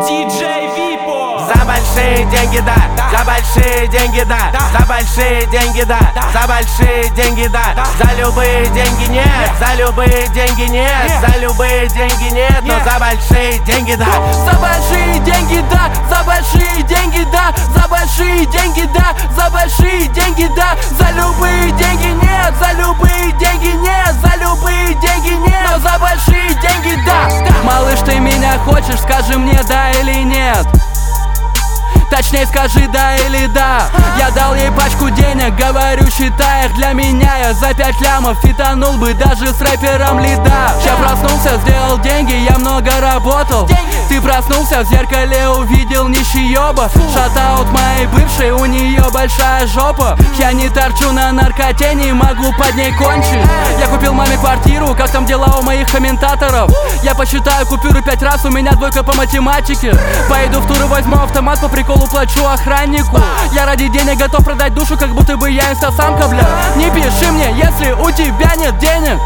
Диджей Випо. За большие деньги, да, за большие деньги, да, за большие деньги, да, за большие деньги, да, за любые деньги нет, за любые деньги нет, за любые деньги нет, но за большие деньги, да. За большие деньги, да, за большие деньги, да, за большие деньги, да, за большие деньги, да, за любые деньги нет, за любые деньги нет, за любые деньги нет, но за большие деньги, да. Малыш, ты меня хочешь, скажи мне да или нет. Точнее скажи да или да. Я дал ей пачку денег, говорю, считай их для меня. Я за 5 лямов фитанул бы даже с рэпером Лида. Я проснулся, сделал деньги, я много работал. Ты проснулся, в зеркале увидел нищеёба. Шатаут моей бывшей, у нее большая жопа. Я не торчу на наркоте, не могу под ней кончить. Я купил маме квартиру, как там дела у моих комментаторов? Я посчитаю купюры 5 раз, у меня двойка по математике. Поеду в тур и возьму автомат, по приколу плачу охраннику. Я ради денег готов продать душу, как будто бы я инстасамка, бля. Не пиши мне, если у тебя нет денег.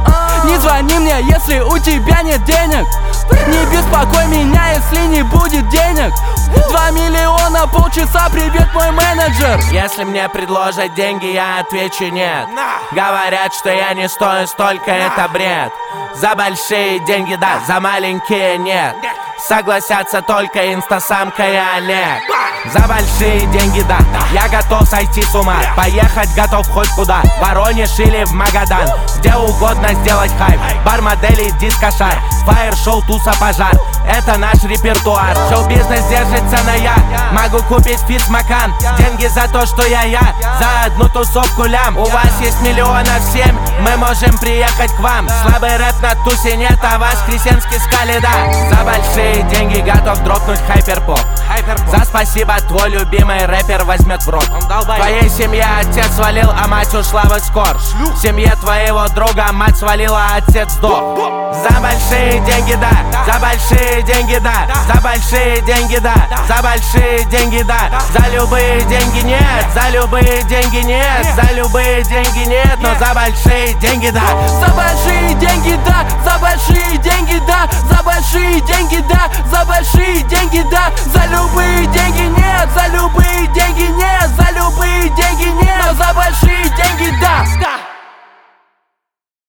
Не звони мне, если у тебя нет денег. Не беспокой меня, если не будет денег. 2 миллиона, полчаса, привет, мой менеджер. Если мне предложат деньги, я отвечу нет. Говорят, что я не стою столько, это бред. За большие деньги да, за маленькие нет. Согласятся только инстасамка и Олег. За большие деньги да, я готов сойти с ума. Поехать готов хоть куда, в Воронеж или в Магадан. Где угодно сделать хайп, бар, модели, дискошар, фаер-шоу, туса, пожар. Это наш репертуар, шоу-бизнес держится на я. Могу купить фитсмакан, деньги за то, что я. За одну тусовку лям, у вас есть миллионов 7, мы можем приехать к вам. Слабый рэп на тусе нет, а воскресенский скали да. За большие деньги готов дропнуть хайперпоп. За спасибо твой любимый рэпер возьмет в рот. Твоей семье отец свалил, а мать ушла в эскорт. В семье твоего друга мать свалила, а отец сдох. За большие деньги да, за большие деньги да, за большие деньги да, за большие деньги да, за любые деньги нет, за любые деньги нет, за любые деньги нет, но за большие деньги да. За большие деньги да, за большие деньги да, за большие деньги да, за большие деньги да, за любые деньги нет, за любые деньги нет, за любые деньги нет, но за большие деньги да.